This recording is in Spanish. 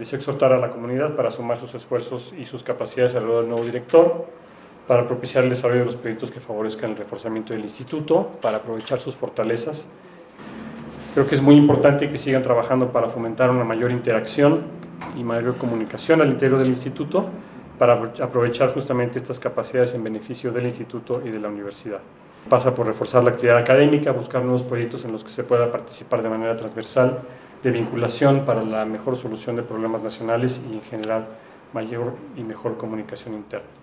deseo exhortar a la comunidad para sumar sus esfuerzos y sus capacidades alrededor del nuevo director, para propiciar el desarrollo de los proyectos que favorezcan el reforzamiento del instituto, para aprovechar sus fortalezas. Creo que es muy importante que sigan trabajando para fomentar una mayor interacción y mayor comunicación al interior del instituto, para aprovechar justamente estas capacidades en beneficio del instituto y de la universidad. Pasa por reforzar la actividad académica, buscar nuevos proyectos en los que se pueda participar de manera transversal, de vinculación para la mejor solución de problemas nacionales y en general mayor y mejor comunicación interna.